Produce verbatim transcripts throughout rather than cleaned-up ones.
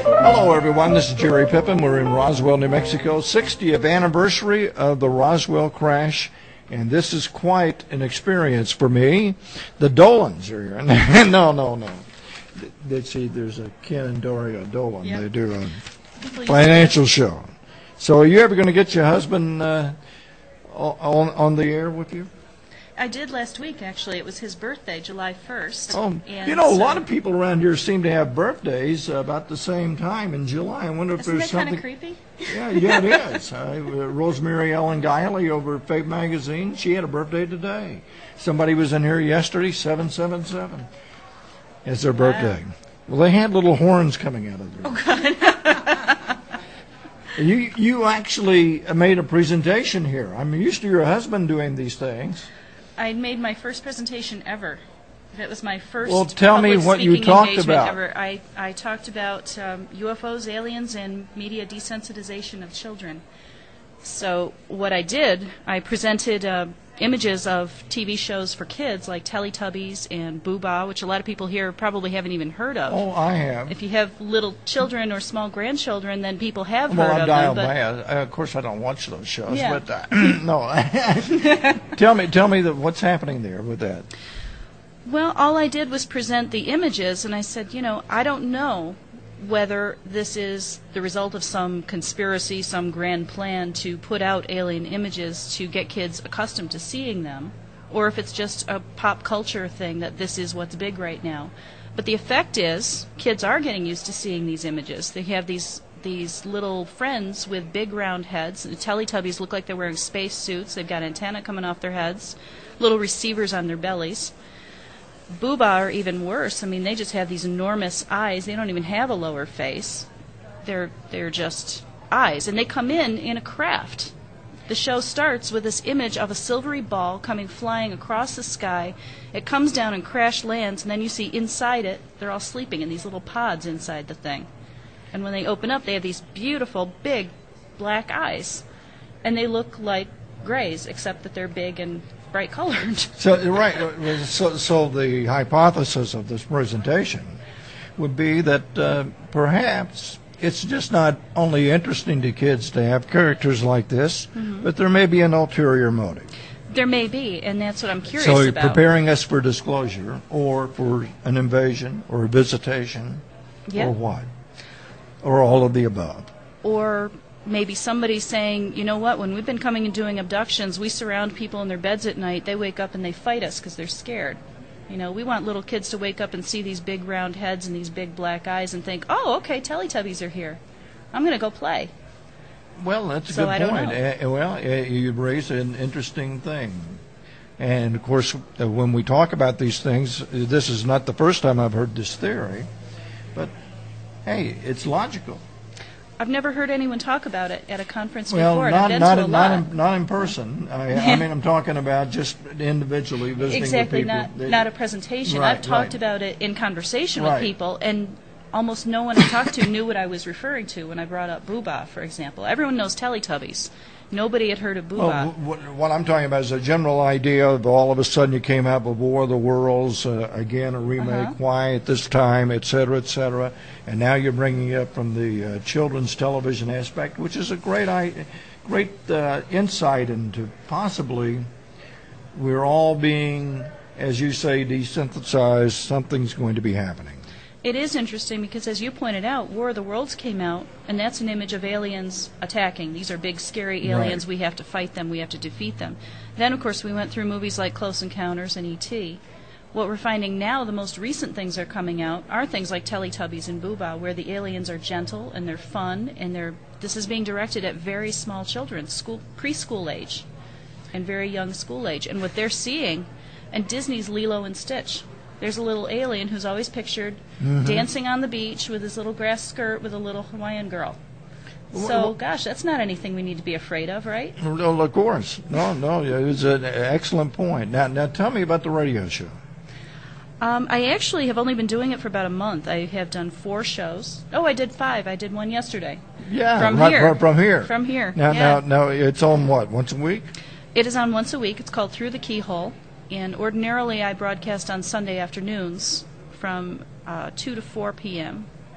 Hello, everyone. This is Jerry Pippin. We're in Roswell, New Mexico. sixtieth anniversary of the Roswell crash, and this is quite an experience for me. The Dolans are here. no, no, no. They see there's a Ken and Doria Dolan. Yep. They do a financial show. So, are you ever going to get your husband uh, on on the air with you? I did last week, actually. It was his birthday, July first. Oh, you know, a lot of people around here seem to have birthdays uh, about the same time in July. I wonder if Isn't there's that something. kind of creepy? Yeah, yeah, it is. Uh, Rosemary Ellen Guiley over at Fate Magazine, she had a birthday today. Somebody was in here yesterday, seven seven seven. It's their Wow. birthday. Well, they had little horns coming out of them. Oh, God. you, you actually made a presentation here. I'm used to your husband doing these things. I made my first presentation ever. That was my first Well, tell me public what you speaking talked engagement about. ever. I, I talked about um, U F Os, aliens, and media desensitization of children. So what I did, I presented uh, images of T V shows for kids like Teletubbies and Boo-Bah, which a lot of people here probably haven't even heard of. Oh, I have. If you have little children or small grandchildren, then people have well, heard I'm of dialed them. bad. Uh, of course, I don't watch those shows, Yeah. but uh, no. tell me, tell me that what's happening there with that. Well, all I did was present the images, and I said, you know, I don't know whether this is the result of some conspiracy, some grand plan to put out alien images to get kids accustomed to seeing them, or if it's just a pop culture thing that this is what's big right now. But the effect is kids are getting used to seeing these images. They have these these little friends with big round heads. The Teletubbies look like they're wearing space suits. They've got antennae coming off their heads, little receivers on their bellies. Boo-Bah are even worse. I mean, they just have these enormous eyes. They don't even have a lower face. They're they're just eyes, and they come in in a craft. The show starts with this image of a silvery ball coming flying across the sky. It comes down and crash lands, and then you see inside it, they're all sleeping in these little pods inside the thing. And when they open up, they have these beautiful, big, black eyes. And they look like grays, except that they're big and bright colored. So, right. So, so the hypothesis of this presentation would be that uh, perhaps it's just not only interesting to kids to have characters like this, mm-hmm. but there may be an ulterior motive. There may be, and that's what I'm curious so about. So preparing us for disclosure, or for an invasion, or a visitation, yep. or what? Or all of the above. Or maybe somebody saying, you know what, when we've been coming and doing abductions, we surround people in their beds at night, they wake up and they fight us because they're scared. You know, we want little kids to wake up and see these big round heads and these big black eyes and think, oh, okay, Teletubbies are here. I'm going to go play. Well, that's a so good I point. Don't know. Uh, well, uh, you raised an interesting thing. And, of course, uh, when we talk about these things, uh, this is not the first time I've heard this theory. But, hey, it's logical. I've never heard anyone talk about it at a conference well, before. Not, I've been not, to a not, lot. in, not in person. I, I mean, I'm talking about just individually visiting exactly, with people. Not, They, not a presentation. right, I've talked right. about it in conversation right. with people, and almost no one I talked to knew what I was referring to when I brought up Boo-Bah, for example. Everyone knows Teletubbies. Nobody had heard of Boo-Bah. Well, what, what I'm talking about is a general idea of all of a sudden you came out with War of the Worlds, uh, again a remake, uh-huh. why at this time, et cetera, et cetera, and now you're bringing it up from the uh, children's television aspect, which is a great, I- great uh, insight into possibly we're all being, as you say, desynthesized. Something's going to be happening. It is interesting because, as you pointed out, War of the Worlds came out, and that's an image of aliens attacking. These are big, scary aliens. Right. We have to fight them. We have to defeat them. Then, of course, we went through movies like Close Encounters and E T What we're finding now, the most recent things that are coming out, are things like Teletubbies and Boo-Bah, where the aliens are gentle and they're fun, and they're this is being directed at very small children, school preschool age, and very young school age. And what they're seeing, and Disney's Lilo and Stitch. There's a little alien who's always pictured mm-hmm. dancing on the beach with his little grass skirt with a little Hawaiian girl. So, well, gosh, that's not anything we need to be afraid of, right? Well, of course. No, no, it was an excellent point. Now, now tell me about the radio show. Um, I actually have only been doing it for about a month. I have done four shows. Oh, I did five. I did one yesterday. Yeah, from right, here. From here. From here. Now, yeah. now, now, it's on what? Once a week? It is on once a week. It's called Through the Keyhole. And ordinarily I broadcast on Sunday afternoons from uh, two to four p.m.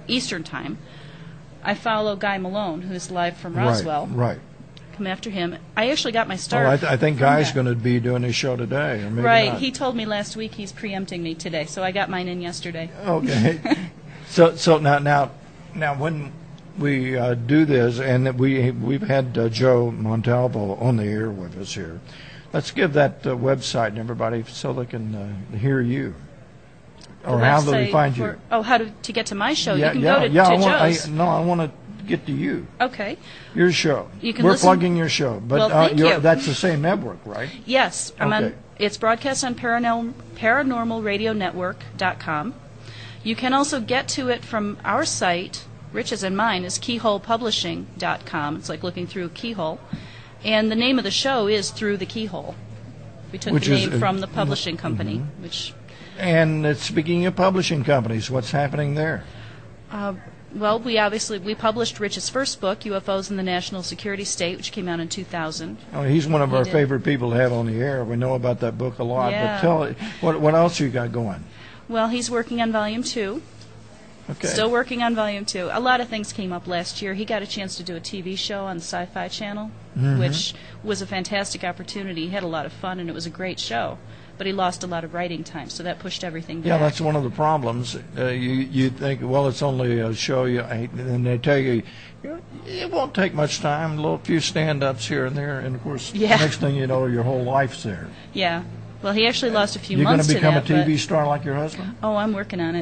Eastern Time. I follow Guy Malone, who's live from Roswell. Right, right. Come after him. I actually got my start. Well, I, th- I think from Guy's that. going to be doing his show today, or maybe Right. not. He told me last week he's preempting me today, so I got mine in yesterday. Okay. so so now now now when we uh, do this, and we we've had uh, Joe Montalvo on the air with us here. Let's give that uh, website to everybody so they can uh, hear you. The Or how do they website find for- you? Oh, how to, to get to my show? yeah, you can yeah, go to, yeah. to I want, Joe's. I, no, I want to get to you. Okay. Your show. You can We're listen- plugging your show, but Well, uh, thank you're- you. that's the same network, right? Yes, I'm Okay. on. It's broadcast on paranormal paranormal radio network dot com. You can also get to it from our site. Rich's and mine is keyhole publishing dot com. It's like looking through a keyhole, and the name of the show is Through the Keyhole. We took Which the is, name uh, from the publishing company, which. And uh, speaking of publishing companies, what's happening there? Uh, well, we obviously we published Rich's first book, U F Os in the National Security State, which came out in two thousand. Oh, he's one of He our did. favorite people to have on the air. We know about that book a lot. Yeah. But tell what what else you got going? Well, he's working on volume two. Okay. Still working on volume two. A lot of things came up last year. He got a chance to do a T V show on the Sci-Fi Channel, Mm-hmm. which was a fantastic opportunity. He had a lot of fun, and it was a great show. But he lost a lot of writing time, so that pushed everything back. Yeah, that's one of the problems. Uh, you you think, well, it's only a show, you, and they tell you, you know, it won't take much time, a little few stand-ups here and there, and of course, Yeah. next thing you know, your whole life's there. Yeah. Well, he actually lost a few You're going months to become to a that. T V but- star like your husband? Oh, I'm working on it.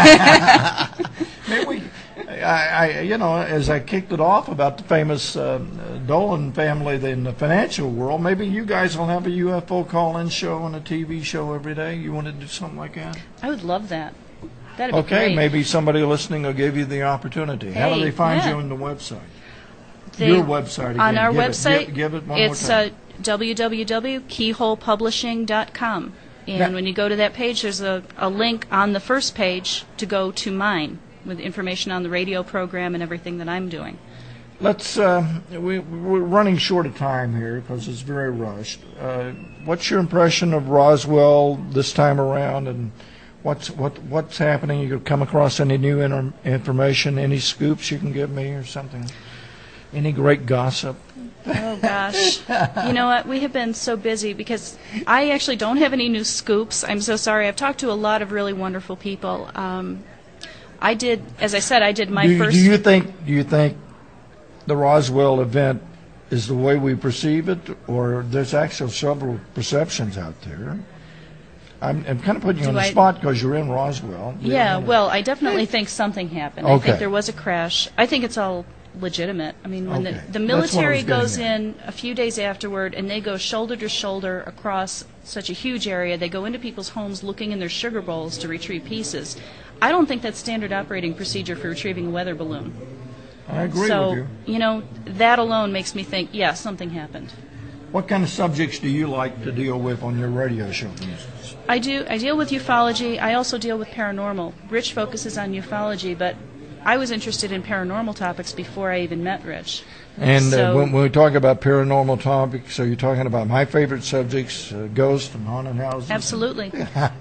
Maybe we, I, I, you know, as I kicked it off about the famous uh, Dolan family in the financial world, maybe you guys will have a U F O call-in show and a T V show every day. You want to do something like that? I would love that. That'd be Okay, great. maybe somebody listening will give you the opportunity. How do Hey, they find yeah. you on the website? They- Your website again. On our Give it- website, give- give it one more it's time. uh, w w w dot keyhole publishing dot com. And Now- when you go to that page, there's a, a link on the first page to go to mine with information on the radio program and everything that I'm doing. Let's. Uh, we, we're running short of time here because it's very rushed. Uh, what's your impression of Roswell this time around, and what's what what's happening? You could come across any new inter- information, any scoops you can give me, or something? Any great gossip? Oh, gosh. You know what? We have been so busy because I actually don't have any new scoops. I'm so sorry. I've talked to a lot of really wonderful people. Um, I did, as I said, I did my do, you- first... do you think? Do you think the Roswell event is the way we perceive it, or there's actually several perceptions out there? I'm, I'm kind of putting you Do on the I- spot because you're in Roswell. Yeah, well, I definitely think something happened. I Okay. think there was a crash. I think it's all legitimate. I mean, when Okay. the, That's the what I military was getting goes at. in a few days afterward and they go shoulder to shoulder across such a huge area, they go into people's homes looking in their sugar bowls to retrieve pieces. I don't think that's standard operating procedure for retrieving a weather balloon. I agree so, with you. know, that alone makes me think, yeah, something happened. What kind of subjects do you like to deal with on your radio show, for instance? I do. I deal with ufology. I also deal with paranormal. Rich focuses on ufology, but I was interested in paranormal topics before I even met Rich. And uh, So- when, when we talk about paranormal topics, so you're talking about my favorite subjects, uh, ghosts and haunted houses? Absolutely.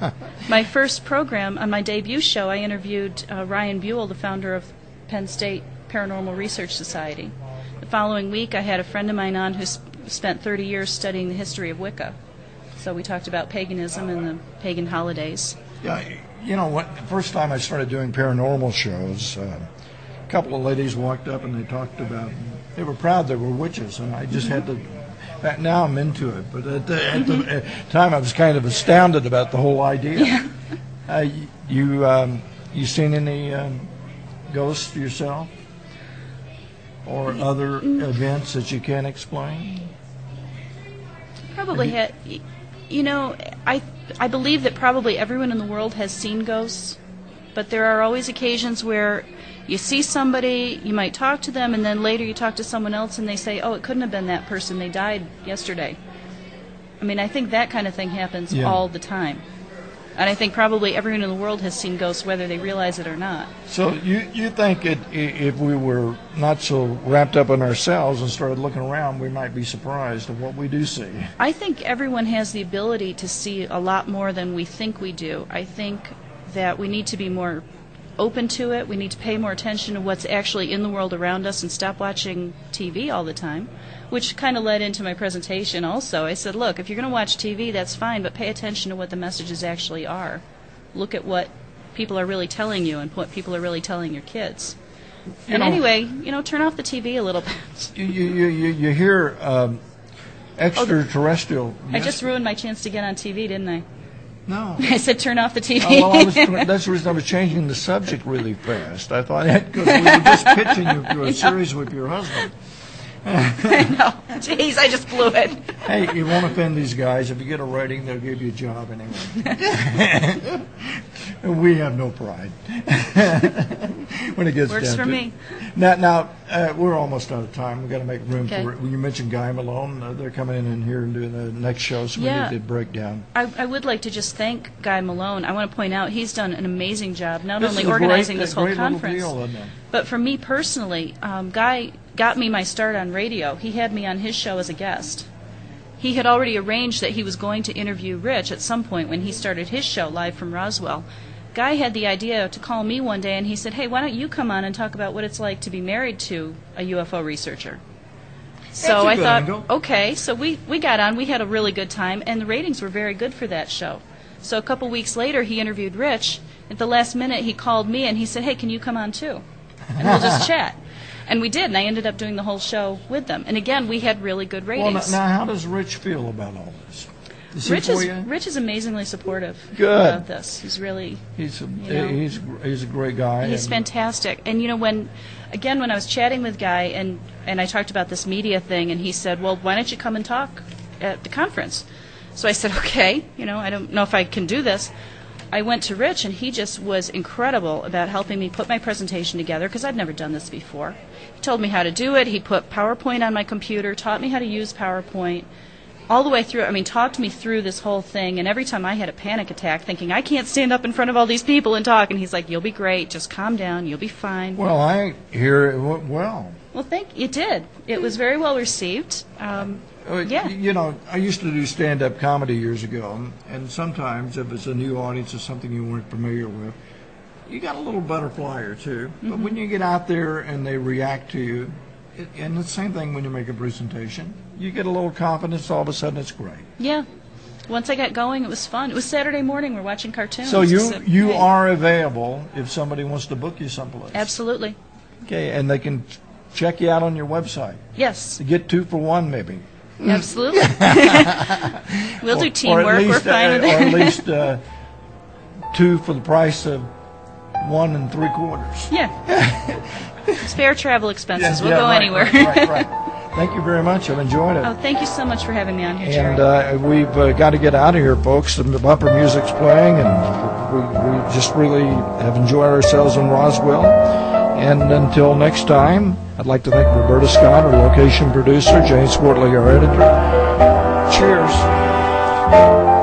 My first program, on my debut show, I interviewed uh, Ryan Buell, the founder of Penn State Paranormal Research Society. The following week, I had a friend of mine on who sp- spent thirty years studying the history of Wicca. So we talked about paganism and the pagan holidays. Yeah, you know, what, the first time I started doing paranormal shows, uh, a couple of ladies walked up and they talked about, they were proud they were witches, and I just had to, back now I'm into it, but at the, at the at the time I was kind of astounded about the whole idea. Yeah. Uh, you, um, you seen any um, ghosts yourself? Or other events that you can't explain? Probably had, y- you know, I I believe that probably everyone in the world has seen ghosts, but there are always occasions where you see somebody, you might talk to them, and then later you talk to someone else and they say, oh, it couldn't have been that person, they died yesterday. I mean, I think that kind of thing happens Yeah. all the time. And I think probably everyone in the world has seen ghosts, whether they realize it or not. So you you think it, i- if we were not so wrapped up in ourselves and started looking around, we might be surprised at what we do see? I think everyone has the ability to see a lot more than we think we do. I think that we need to be more open to it. We need to pay more attention to what's actually in the world around us and stop watching T V all the time, which kind of led into my presentation also. I said, look, if you're going to watch T V, that's fine, but pay attention to what the messages actually are. Look at what people are really telling you and what people are really telling your kids. You and know, anyway, you know, turn off the T V a little bit. You you you, you hear um, extraterrestrial. Oh, I just ruined my chance to get on T V, didn't I? No. I said turn off the T V. Oh, well, I was, that's the reason I was changing the subject really fast. I thought because we were just pitching you to a series with your husband. I know. Jeez, I just blew it. Hey, you won't offend these guys. If you get a rating, they'll give you a job anyway. We have no pride when it gets Works down for to me. it. Now, now uh, we're almost out of time. We've got to make room Okay. for it. You mentioned Guy Malone. Uh, they're coming in here and doing the next show, so Yeah. we need to break down. I, I would like to just thank Guy Malone. I want to point out he's done an amazing job, not This only is a organizing great, this a whole great little conference, deal, isn't it? but for me personally, um, Guy got me my start on radio. He had me on his show as a guest. He had already arranged that he was going to interview Rich at some point when he started his show live from Roswell. Guy had the idea to call me one day, and he said, hey, why don't you come on and talk about what it's like to be married to a U F O researcher? So That's a I good thought, angle. okay, so we, we got on. We had a really good time, and the ratings were very good for that show. So a couple weeks later, he interviewed Rich. At the last minute, he called me, and he said, hey, can you come on too? And we'll just chat. And we did, and I ended up doing the whole show with them. And again, we had really good Well, ratings. now, now, how does Rich feel about all this? Is he Rich for is you? Rich is amazingly supportive Good. about this. He's really He's a, know. he's he's a great guy. he's and- fantastic. And you know, when again when I was chatting with Guy and and I talked about this media thing, and he said, well, why don't you come and talk at the conference? So I said, okay. You know, I don't know if I can do this. I went to Rich, and he just was incredible about helping me put my presentation together because I'd never done this before. He told me how to do it. He put PowerPoint on my computer, taught me how to use PowerPoint. All the way through, I mean, talked me through this whole thing, and every time I had a panic attack thinking, I can't stand up in front of all these people and talk, and he's like, you'll be great, just calm down, you'll be fine. Well, I hear it went well. Well, thank it did. It was very well received. Um, Uh, Yeah. You know, I used to do stand-up comedy years ago, and sometimes if it's a new audience or something you weren't familiar with, you got a little butterfly or two. Mm-hmm. But when you get out there and they react to you, it, and the same thing when you make a presentation, you get a little confidence, all of a sudden it's great. yeah. Once I got going, it was fun. It was Saturday morning. We're watching cartoons. So you So, you hey. are available if somebody wants to book you someplace. Absolutely. Okay, and they can check you out on your website. Yes, To get two for one, maybe. absolutely. We'll do Or- teamwork. Or at least, We're fine uh, with or at that. least uh, two for the price of one and three quarters. Yeah. Spare travel expenses. we'll Yeah, go right, anywhere. Right, right, right. Thank you very much. I've enjoyed it. Oh, thank you so much for having me on here, Jerry. And uh, we've uh, got to get out of here, folks. The bumper music's playing, and we, we just really have enjoyed ourselves in Roswell. And until next time, I'd like to thank Roberta Scott, our location producer, Jane Swartley, our editor. Cheers.